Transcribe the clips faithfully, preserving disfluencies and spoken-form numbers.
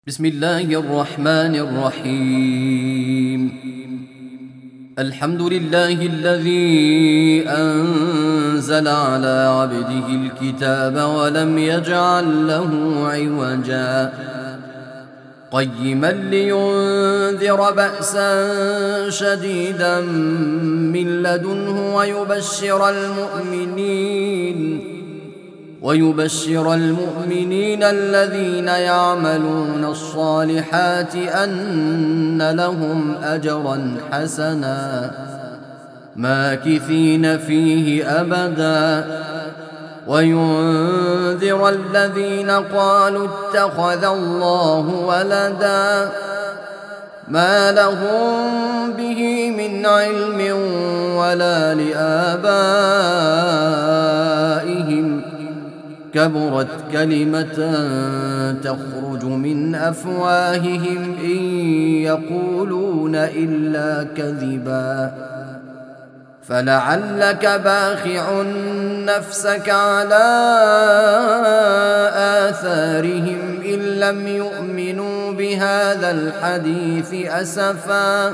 بسم الله الرحمن الرحيم. الحمد لله الذي أنزل على عبده الكتاب ولم يجعل له عوجا قيما لينذر بأسا شديدا من لدنه ويبشر المؤمنين ويبشر المؤمنين الذين يعملون الصالحات أن لهم أجرا حسنا ماكثين فيه أبدا وينذر الذين قالوا اتخذ الله ولدا ما لهم به من علم ولا لآبائهم كبرت كلمة تخرج من أفواههم إن يقولون إلا كذبا فلعلك باخع نفسك على آثارهم إن لم يؤمنوا بهذا الحديث أسفا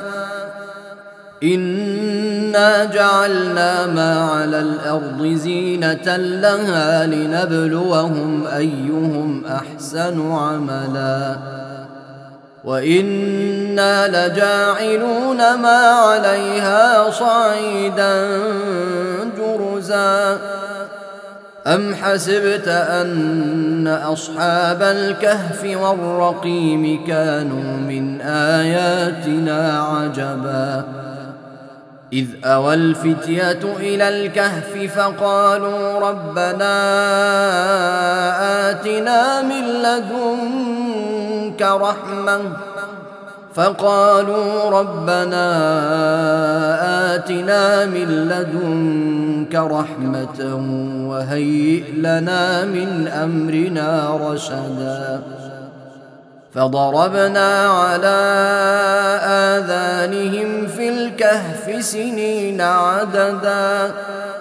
إنا جعلنا ما على الأرض زينة لها لنبلوهم أيهم أحسن عملا وإنا لجاعلون ما عليها صعيدا جرزا أم حسبت أن أصحاب الكهف والرقيم كانوا من آياتنا عجبا إذ أوى الفتية إلى الكهف فقالوا ربنا آتنا من لدنك رحمة فقالوا ربنا آتنا من لدنك رحمة وهيئ لنا من أمرنا رشدا فضربنا على آذانهم في الكهف سنين عددا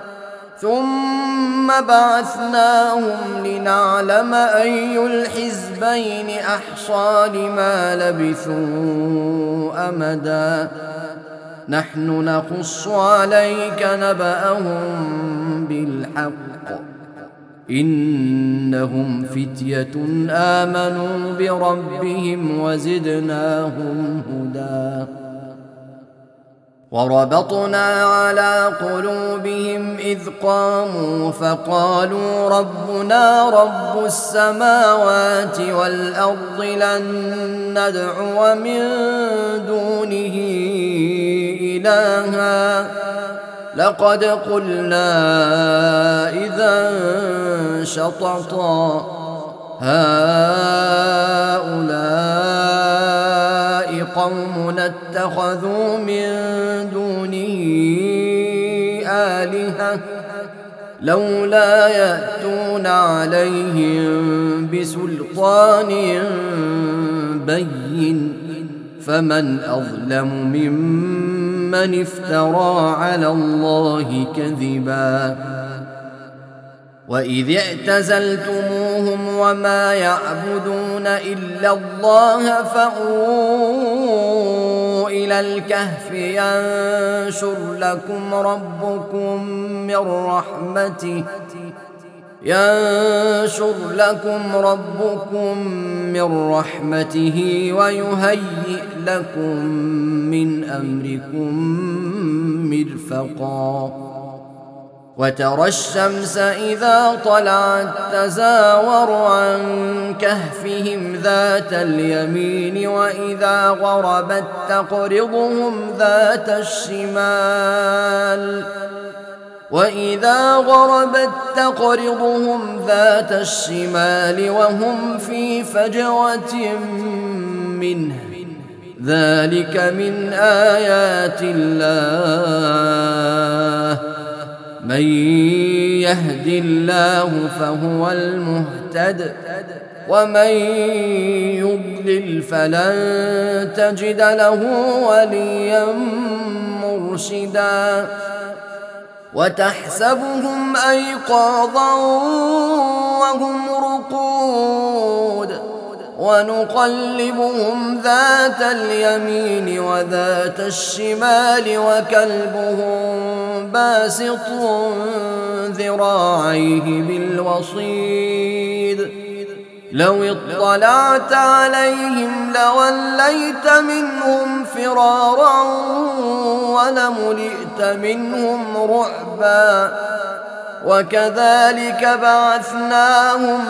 ثم بعثناهم لنعلم أي الحزبين أحصى لما لبثوا أمدا نحن نقص عليك نبأهم بالحق إنهم فتية آمنوا بربهم وزدناهم هدى وربطنا على قلوبهم إذ قاموا فقالوا ربنا رب السماوات والأرض لن ندعو من دونه إلها لقد قلنا إذا شططا هؤلاء قومنا اتخذوا من دونه آلهة لولا يأتون عليهم بسلطان بين فمن أظلم ممن افترى على الله كذبا وإذ اعتزلتموهم وما يعبدون إلا الله فأووا إلى الكهف ينشر لكم ربكم من رحمته ينشر لكم ربكم من رحمته ويهيئ لكم من أمركم مرفقا وترى الشمس إذا طلعت تزاور عن كهفهم ذات اليمين وإذا غربت تقرضهم ذات الشمال وإذا غربت تقرضهم ذات الشمال وهم في فجوة منه ذلك من آيات الله من يهد الله فهو المهتد ومن يضلل فلن تجد له وليا مرشدا وتحسبهم أيقاظا وهم رقود ونقلبهم ذات اليمين وذات الشمال وكلبهم باسط ذراعيه بالوصيد لو اطلعت عليهم لوليت منهم فرارا ولملئت منهم رعبا وكذلك بعثناهم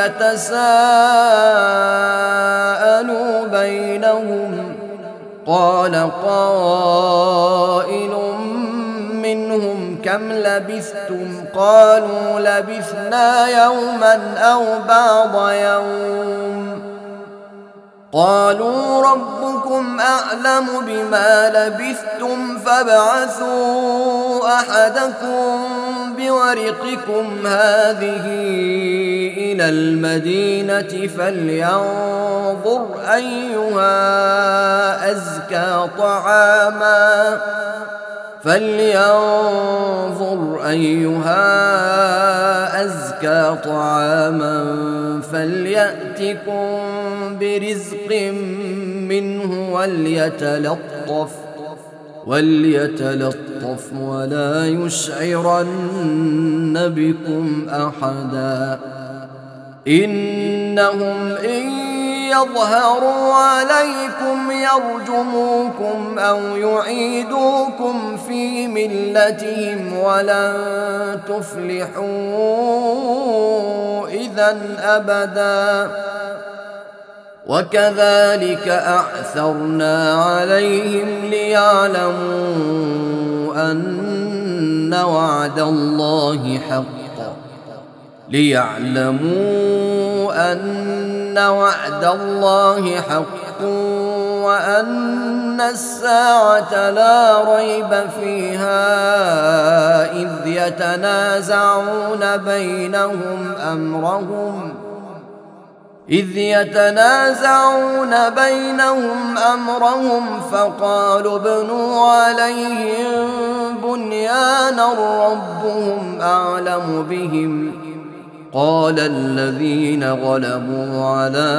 ليتساءلوا بينهم قال قائل منهم كم لبثتم قالوا لبثنا يوما أو بعض يوم قالوا ربكم أعلم بما لبثتم فابعثوا أحدكم بورقكم هذه إلى المدينة فلينظر أيها أزكى طعاما فلينظر أيها أزكى طعاما فليأتكم برزق منه وليتلطف وليتلطف ولا يشعرن بكم أحدا إنهم إن يظهروا عليكم يرجموكم أو يعيدوكم في ملتهم ولن تفلحوا إذا أبدا وكذلك أعثرنا عليهم ليعلموا أن وعد الله حق ليعلموا أن وعد الله حق وأن الساعة لا ريب فيها إذ يتنازعون بينهم أمرهم إذ يتنازعون بينهم أمرهم فقالوا ابنوا عليهم بنيانا ربهم أعلم بهم قال الذين غلبوا على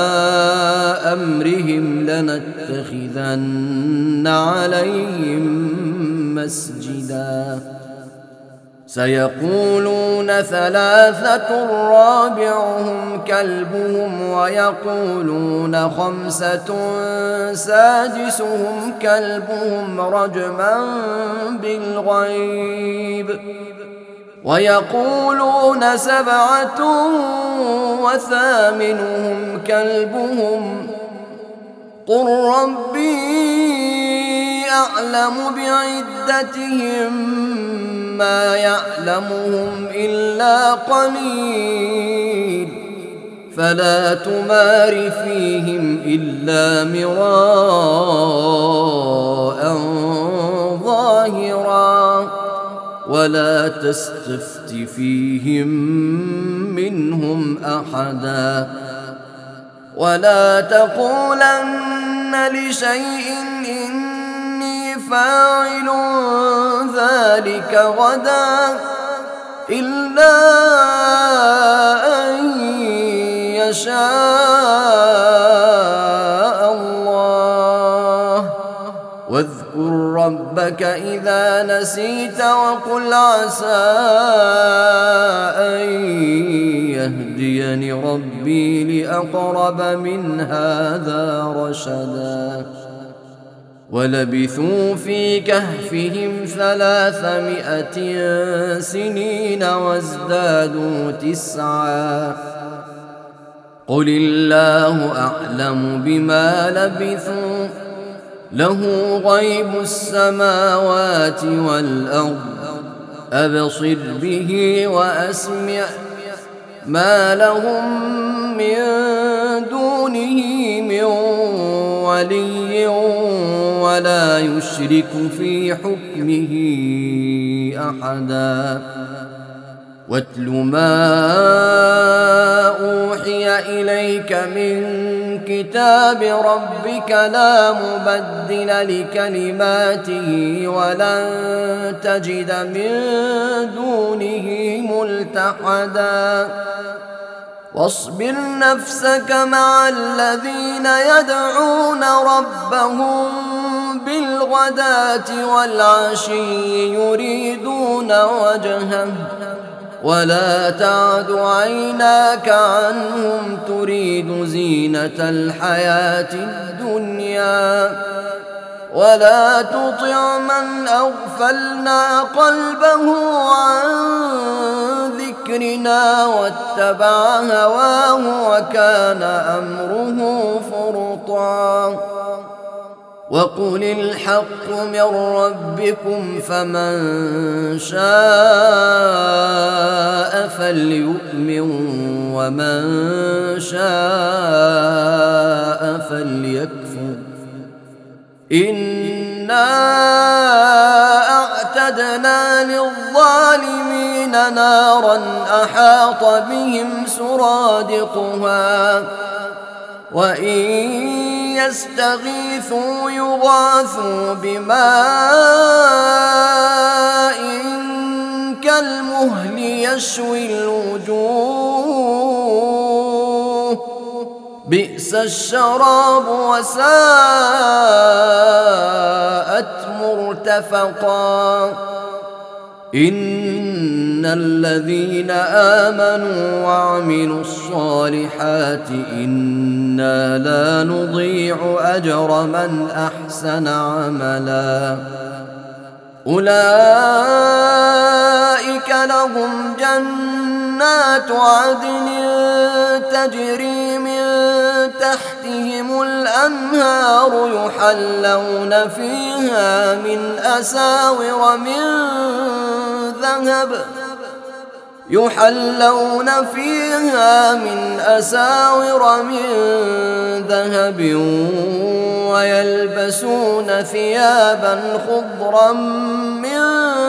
أمرهم لنتخذن عليهم مسجدا سيقولون ثلاثة رابعهم كلبهم ويقولون خمسة سادسهم كلبهم رجما بالغيب ويقولون سبعة وثامنهم كلبهم قل ربي أعلم بعدتهم ما يعلمهم إلا قليل فلا تمار فيهم إلا مراء ظاهرا ولا تستفت فيهم منهم أحدا ولا تقولن لشيء إني فاعل ذلك غدا إلا أن يشاء الله واذكر ربك إذا نسيت وقل عسى أن يهديني ربي لأقرب من هذا رشدا ولبثوا في كهفهم ثلاثمائة سنين وازدادوا تسعا قل الله أعلم بما لبثوا له غيب السماوات والأرض أبصر به وأسمع ما لهم من دونه من ولي ولا يشرك في حكمه أحدا واتل ما أوحي إليك من كتاب ربك لا مبدل لكلماته ولن تجد من دونه ملتحدا واصبر نفسك مع الذين يدعون ربهم بالغداة والعشي يريدون وجهه ولا تعد عيناك عنهم تريد زينة الحياة الدنيا ولا تطع من أغفلنا قلبه عن ذكرنا واتبع هواه وكان أمره فرطا وقل الحق من ربكم فمن شاء فليؤمن ومن شاء فليكفر إنا أعتدنا للظالمين نارا أحاط بهم سرادقها وإن يستغيثوا يغاثوا بماء كالمهل يشوي الوجوه بئس الشراب وساءت مرتفقا إن الذين آمنوا وعملوا الصالحات إنا لا نضيع أجر من أحسن عملا أولئك لهم جنات عدن تجري من تحتهم الأنهار يحلون فيها من أساور من ذهب يحلون فيها من أساور من ذهب ويلبسون ثيابا خضرا من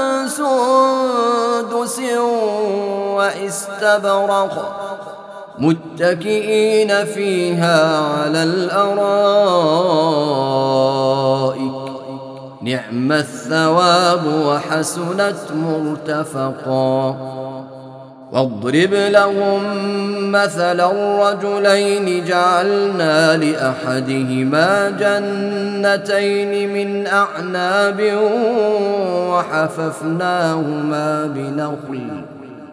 سندس واستبرق متكئين فيها على الأرائك نعم الثواب وحسنت مرتفقا واضرب لهم مثل الرجلين جعلنا لأحدهما جنتين من أعناب وحففناهما بنخل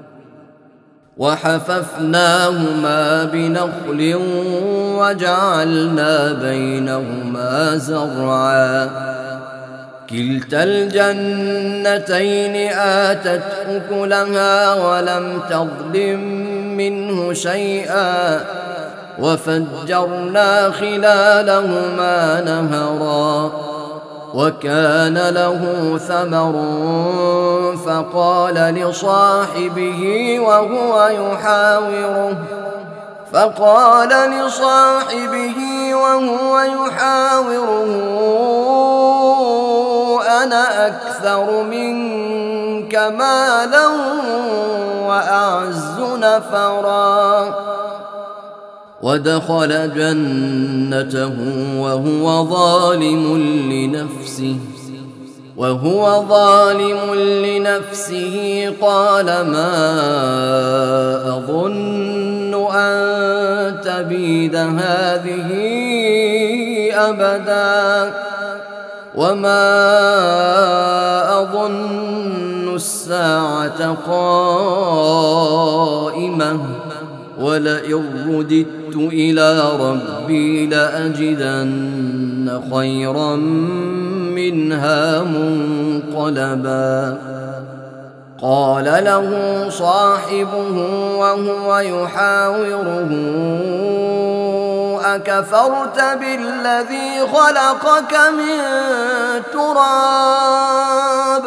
وحففناهما بنخل وجعلنا بينهما زرعا كلتا الجنتين آتت أكلها ولم تظلم منه شيئا وفجرنا خلالهما نهرا وكان له ثمر فقال لصاحبه وهو يحاوره فقال لصاحبه وهو يحاوره أنا أكثر منك مالا وأعز نفرا ودخل جنته وهو ظالم لنفسه وهو ظالم لنفسه قال ما أظن أن تبيد هذه أبدا وما أظن الساعة قائمة ولئن رددت إلى ربي لأجدن خيرا منها منقلبا قال له صاحبه وهو يحاوره أكفرت بالذي خلقك من تراب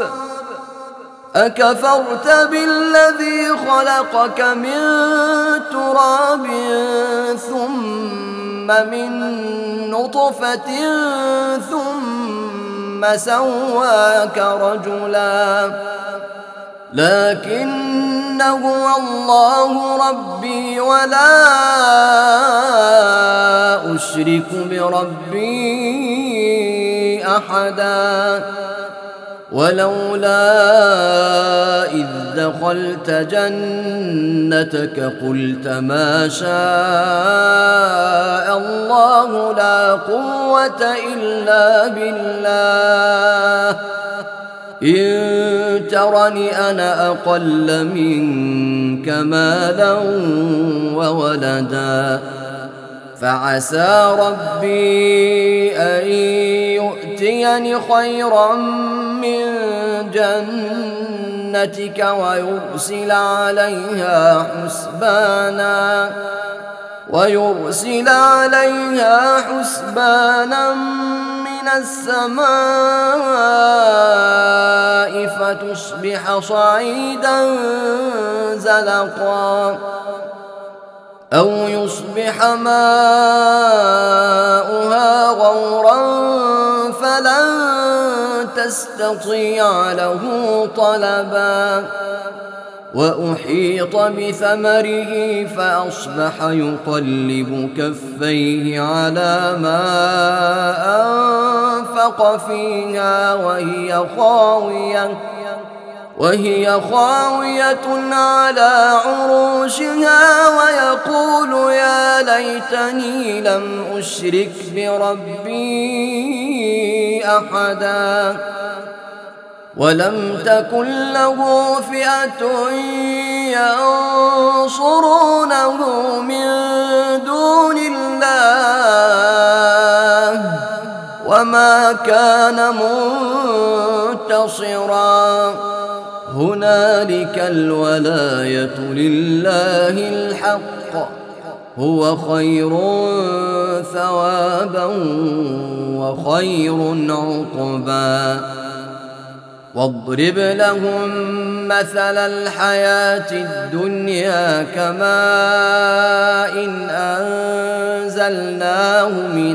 أكفرت بالذي خلقك من تراب ثم من نطفة ثم سواك رجلا لكن هو الله ربي ولا أشرك بربي أحدا ولولا إذ دخلت جنتك قلت ما شاء الله لا قوة إلا بالله إن ترني أنا أقل منك مالا وولدا فعسى ربي أن يؤتيني خيرا من جنتك ويرسل عليها حسبانا ويرسل عليها حسبانا من السماء فتصبح صعيدا زلقا أو يصبح ماؤها غورا فلن تستطيع له طلبا وأحيط بثمره فأصبح يقلب كفيه على ما أنفق فيها وهي خاوية وهي خاوية على عروشها ويقول يا ليتني لم أشرك بربي أحدا ولم تكن له فئة ينصرونه من دون الله وما كان منتصرا هنالك الولاية لله الحق هو خير ثوابا وخير عقبا واضرب لهم مثل الحياة الدنيا كماء إن أنزلناه من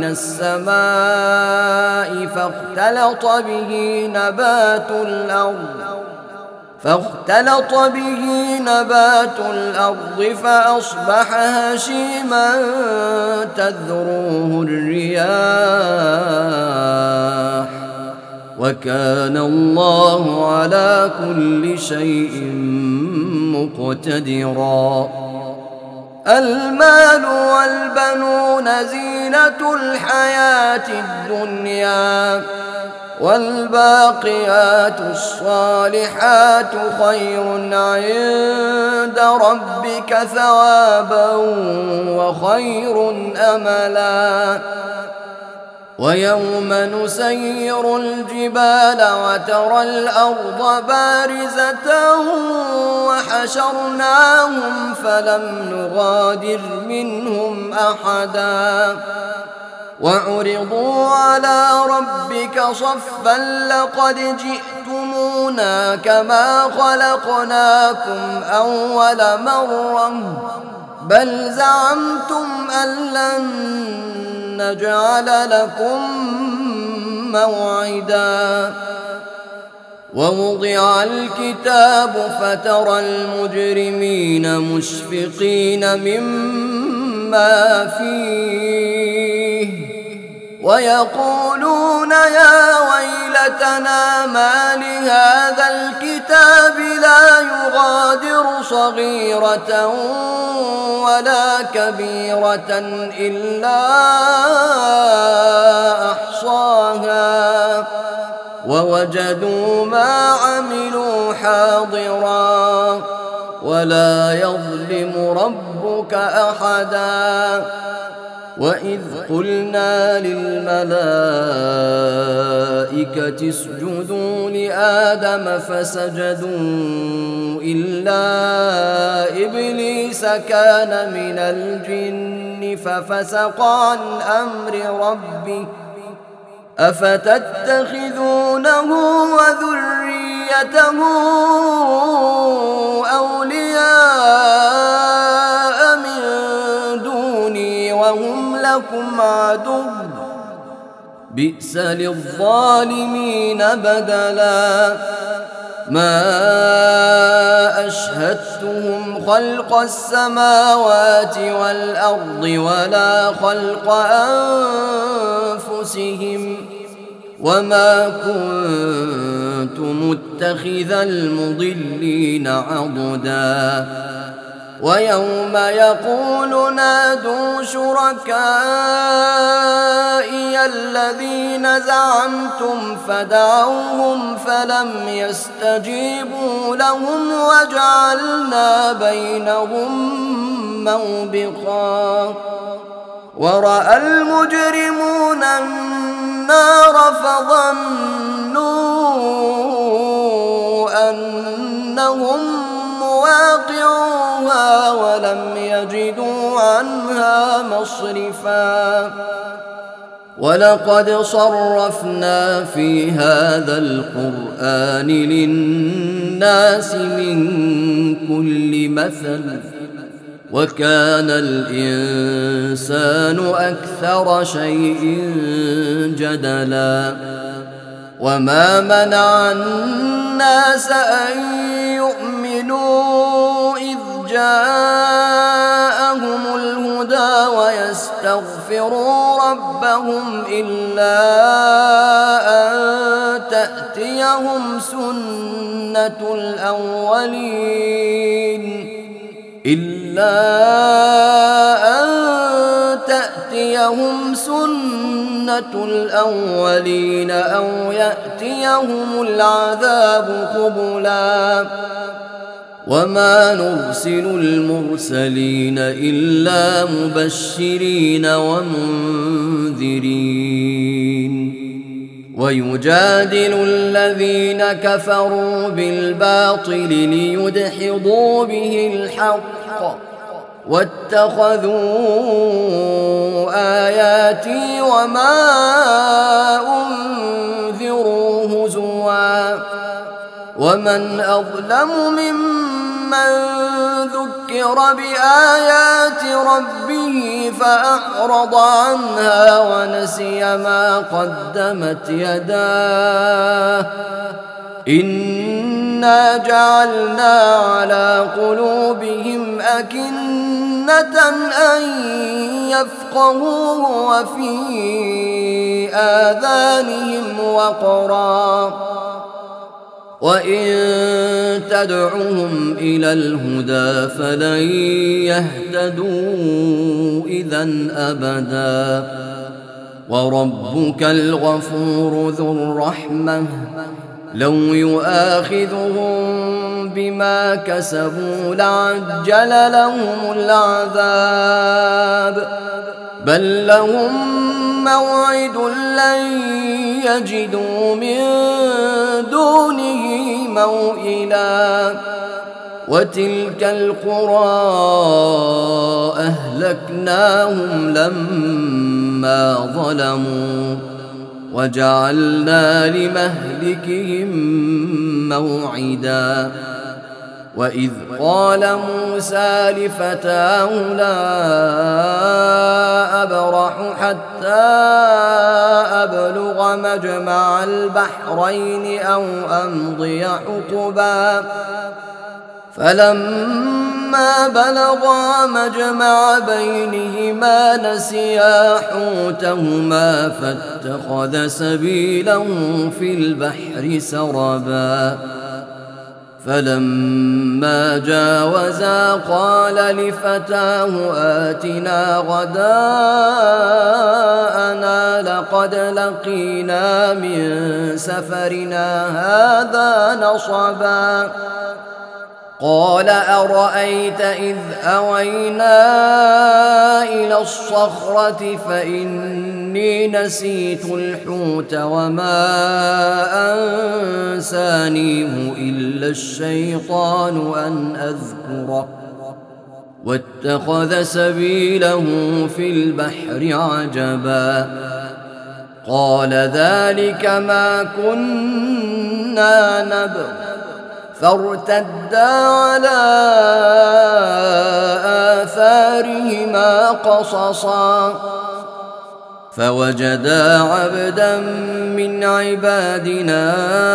السماء فاختلط به نبات الأرض فاختلط به نبات الأرض فأصبح هشيما تذروه الرياح وكان الله على كل شيء مقتدرا المال والبنون زينة الحياة الدنيا والباقيات الصالحات خير عند ربك ثوابا وخير أملا ويوم نسير الجبال وترى الأرض بارزة وحشرناهم فلم نغادر منهم أحدا وعرضوا على ربك صفا لقد جئتمونا كما خلقناكم أول مرة بل زعمتم أن لن نجعل لكم موعدا ووضع الكتاب فترى المجرمين مشفقين مما فيه ويقولون يا ويلتنا ما لهذا الكتاب لا يغادر صغيرة ولا كبيرة إلا أحصاها ووجدوا ما عملوا حاضرا ولا يظلم ربك أحدا وإذ قلنا للملائكة اسجدوا لآدم فسجدوا إلا إبليس كان من الجن ففسق عن أمر ربه أفتتخذونه وذريته أولياء من دوني وهم لكم عدو بئس للظالمين بدلا ما أشهدتهم خلق السماوات والأرض ولا خلق أنفسهم وما كنت متخذ المضلين عضدا ويوم يقول نادوا شركائي الذين زعمتم فدعوهم فلم يستجيبوا لهم وجعلنا بينهم موبقا ورأى المجرمون النار فظنوا أنهم مواقعوها ولم يجدوا عنها مصرفا ولقد صرفنا في هذا القرآن للناس من كل مثل وكان الإنسان أكثر شيء جدلا وما منع الناس أن يؤمنوا إذ جاءهم الهدى ويستغفروا ربهم إلا أن تأتيهم سنة الأولين إلا أن تأتيهم سنة الأولين أو يأتيهم العذاب قبلا وما نرسل المرسلين إلا مبشرين ومنذرين ويجادل الذين كفروا بالباطل ليدحضوا به الحق واتخذوا آياتي وما أنذروا هزوا ومن أظلم ممن ذكر بآيات ربه فأعرض عنها ونسي ما قدمت يداه إنا جعلنا على قلوبهم أكنة أن يفقهوه وفي آذانهم وقرا وإن تدعهم إلى الهدى فلن يهتدوا إذا أبدا وربك الغفور ذو الرحمة لو يؤاخذهم بما كسبوا لعجل لهم العذاب بل لهم موعد لن يجدوا من دونه موئلا وتلك القرى أهلكناهم لما ظلموا وجعلنا لمهلكهم موعدا وإذ قال موسى لفتاه لا أبرح حتى أبلغ مجمع البحرين أو أمضي حقبا فلما بلغا مجمع بينهما نسيا حوتهما فاتخذ سبيله في البحر سربا فلما جاوزا قال لفتاه آتنا غداءنا لقد لقينا من سفرنا هذا نصبا قال أرأيت إذ أوينا إلى الصخرة فإني نسيت الحوت وما أنسانيه إلا الشيطان أن أذكره واتخذ سبيله في البحر عجبا قال ذلك ما كنا نبغ فارتدا على آثارهما قصصا فوجدا عبدا من عبادنا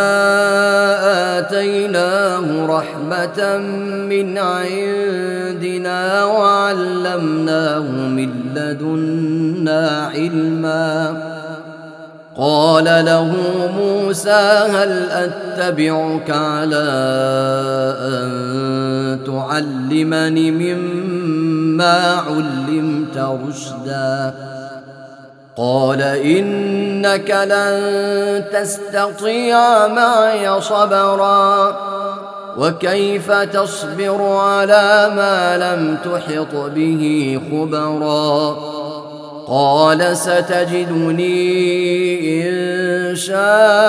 آتيناه رحمة من عندنا وعلمناه من لدنا علما قال له موسى هل أتبعك على أن تعلمني مما علمت رشدا قال إنك لن تستطيع معي صبرا وكيف تصبر على ما لم تحط به خبرا قال ستجدني إن شاء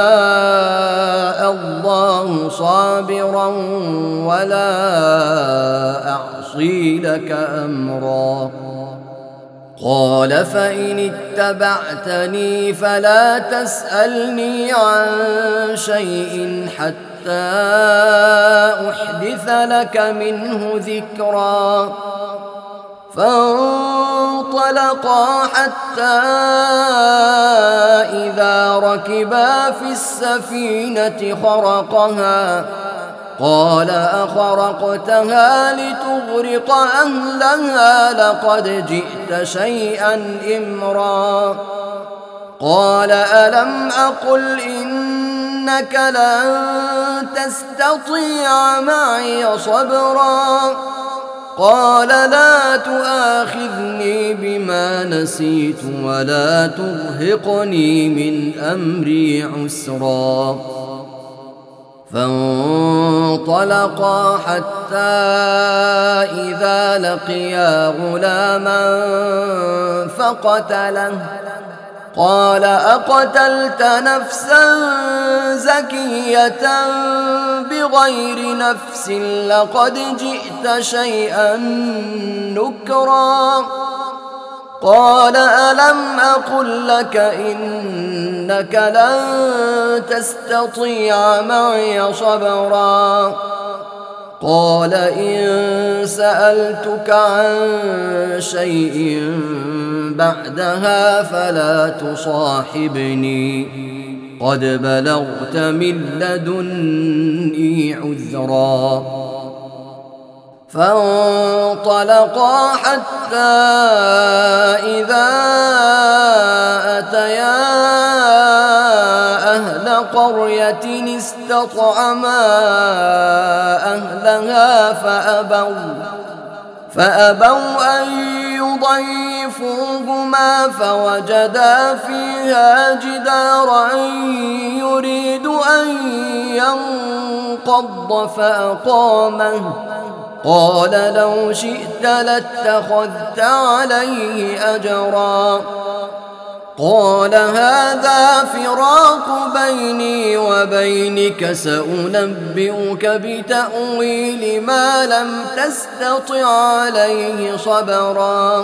الله صابرا ولا أعصي لك أمرا قال فإن اتبعتني فلا تسألني عن شيء حتى أحدث لك منه ذكرا فانطلقا حتى إذا ركبا في السفينة خرقها قال أخرقتها لتغرق أهلها لقد جئت شيئا إمرا قال ألم أقل إنك لن تستطيع معي صبرا قال لا تؤاخذني بما نسيت ولا ترهقني من أمري عسرا فانطلقا حتى إذا لقيا غلاما فقتله قال أقتلت نفسا زكية بغير نفس لقد جئت شيئا نكرا قال ألم أقل لك إنك لن تستطيع معي صبرا قال إن سألتك عن شيء بعدها فلا تصاحبني قد بلغت من لدني عذرا فانطلقا حتى إذا أتيا أهل قرية استطعما أهلها فأبوا فأبوا أن يضيفوهما فوجدا فيها جدارا يريد أن ينقض فأقامه قال لو شئت لاتخذت عليه أجرا قال هذا فراق بيني وبينك سأنبئك بتأويل ما لم تستطع عليه صبرا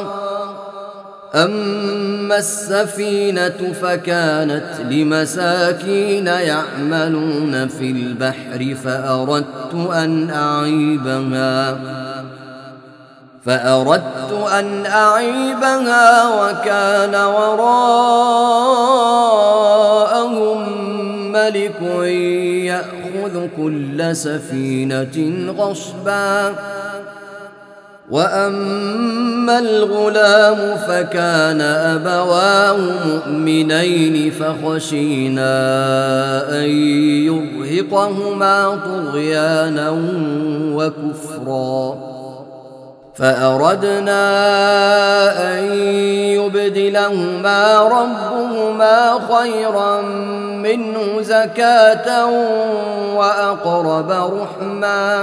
أما السفينة فكانت لمساكين يعملون في البحر فأردت أن أعيبها فأردت أن أعيبها وكان وراءهم ملك يأخذ كل سفينة غصبا وأما الغلام فكان أبواه مؤمنين فخشينا أن يرهقهما طغيانا وكفرا فأردنا أن يبدلهما ربهما خيرا منه زكاة وأقرب رحما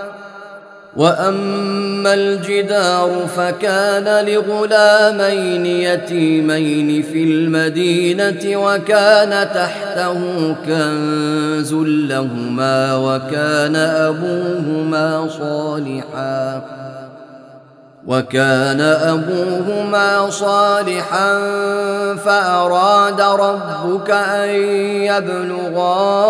وأما الجدار فكان لغلامين يتيمين في المدينة وكان تحته كنز لهما وكان أبوهما صالحا وكان أبوهما صالحا فأراد ربك أن يبلغا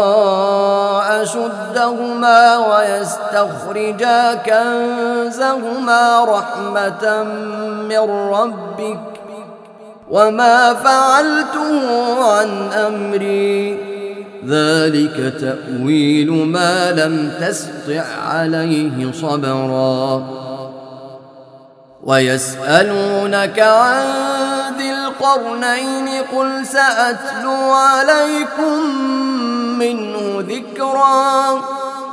أشدهما ويستخرجا كنزهما رحمة من ربك وما فعلته عن أمري ذلك تأويل ما لم تستطع عليه صبرا ويسألونك عن ذي القرنين قل سأتلو عليكم منه ذكرا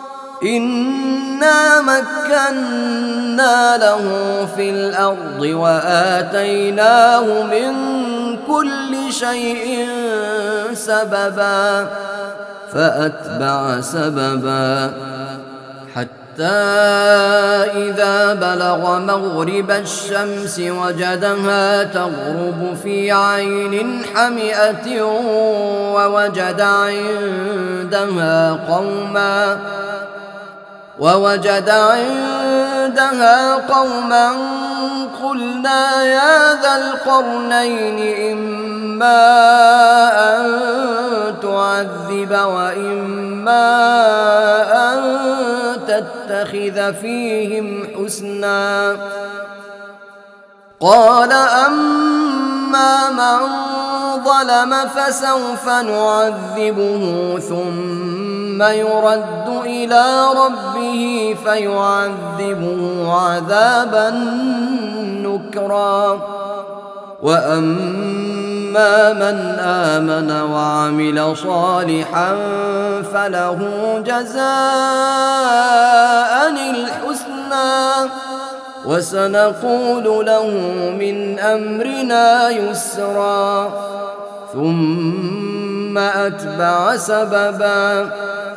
إنا مكنا له في الأرض وآتيناه من كل شيء سببا فأتبع سببا حتى إذا بلغ مغرب الشمس وجدها تغرب في عين حمئة ووجد عندها قوما ووجد عندها قوما قلنا يا ذا القرنين إما أن تعذب وإما أن تتخذ فيهم حسنا قال أما من ظلم فسوف نعذبه ثم يرد إلى ربه فيعذبه عذابا نكرا وأما من آمن وعمل صالحا فله جزاء الحسنى وسنقول له من أمرنا يسرا ثم أتبع سببا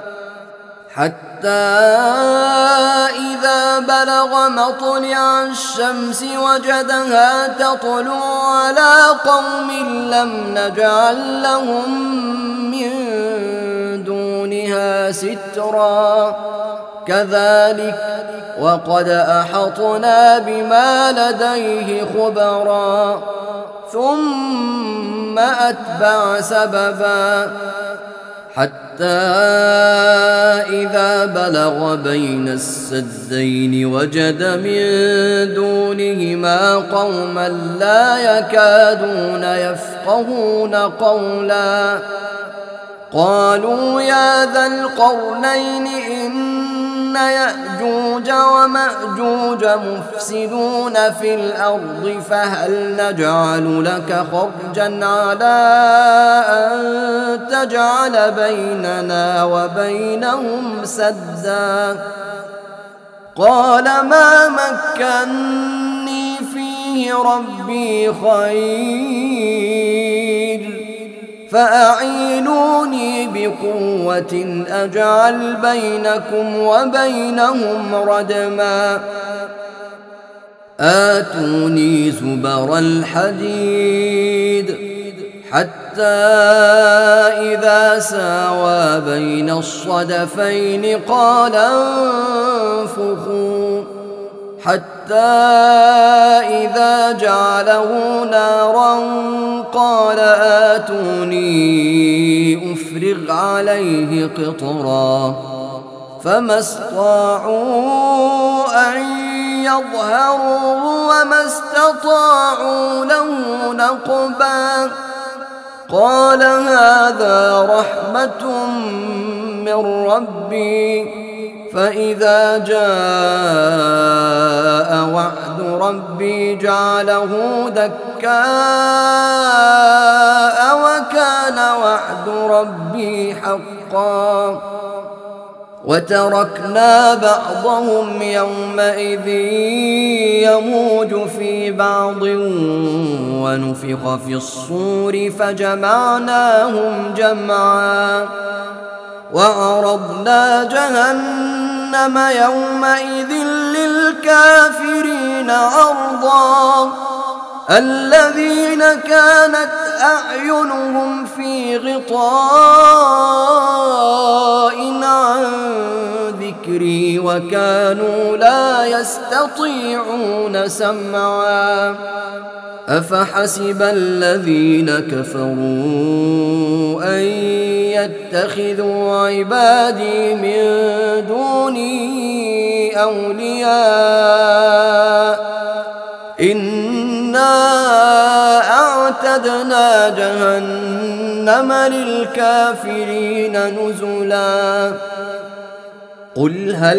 حتى إذا بلغ مطلع الشمس وجدها تطلع على قوم لم نجعل لهم من دونها سترا كذلك وقد أحطنا بما لديه خبرا ثم أتبع سببا حتى إذا بلغ بين السدين وجد من دونهما قوما لا يكادون يفقهون قولا قالوا يا ذا القرنين إن يأجوج ومأجوج مفسدون في الأرض فهل نجعل لك خرجا على أن تجعل بيننا وبينهم سدا قال ما مكني فيه ربي خير فأعينوني بقوة أجعل بينكم وبينهم ردما آتوني زبر الحديد حتى إذا ساوى بين الصدفين قال انفخوا حتى إذا جعله نارا قال آتوني أفرغ عليه قطرا فما استطاعوا أن يظهروا وما استطاعوا له نقبا قال هذا رحمة من ربي فإذا جاء وعد ربي جعله دكاء وكان وعد ربي حقا وتركنا بعضهم يومئذ يموج في بعض ونفخ في الصور فجمعناهم جمعا وعرضنا جهنم يومئذ للكافرين عرضا الذين كانت أعينهم في غطاء عن ذكري وكانوا لا يستطيعون سمعا أفحسب الذين كفروا أن يتخذوا عبادي من دوني أولياء إنا أعتدنا جهنم للكافرين نزلا قل هل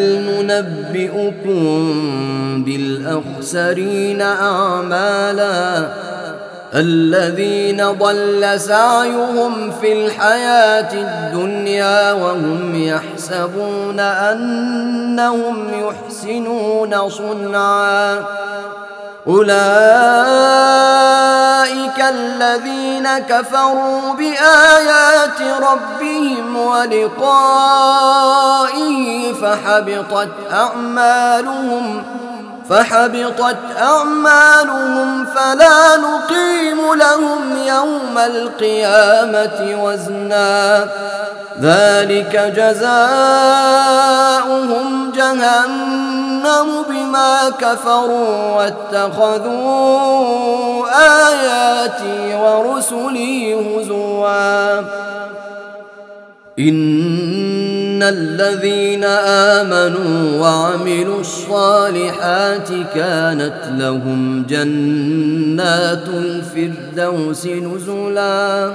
ننبئكم بالأخسرين أعمالا الذين ضل سعيهم في الحياة الدنيا وهم يحسبون أنهم يحسنون صنعا أولئك الذين كفروا بآيات ربهم ولقائه فحبطت أعمالهم فحبطت أعمالهم فلا نقيم لهم يوم القيامة وزنا ذلك جزاؤهم جهنم بما كفروا واتخذوا آياتي ورسلي هزوا إن الذين آمنوا وعملوا الصالحات كانت لهم جنات الفردوس نزلا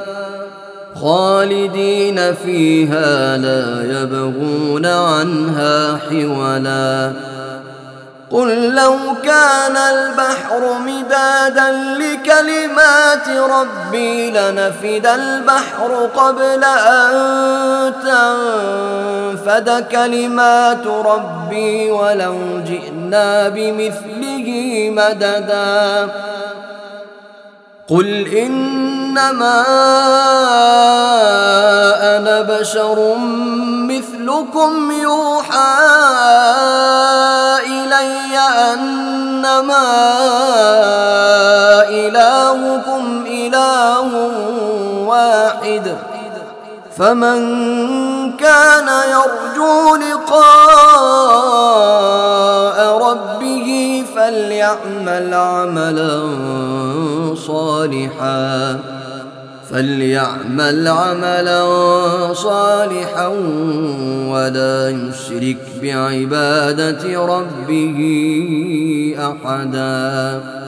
خالدين فيها لا يبغون عنها حولا قل لو كان البحر مدادا لكلمات ربي لنفد البحر قبل أن تنفد كلمات ربي ولو جئنا بمثله مددا قل إنما أنا بشر مثلكم يوحى إلي أنما إلهكم إله واحد فمن كان يرجو لقاء ربه فليعمل عملا صالحا فليعمل عملا صالحا ولا يشرك بعبادة ربه أحدا.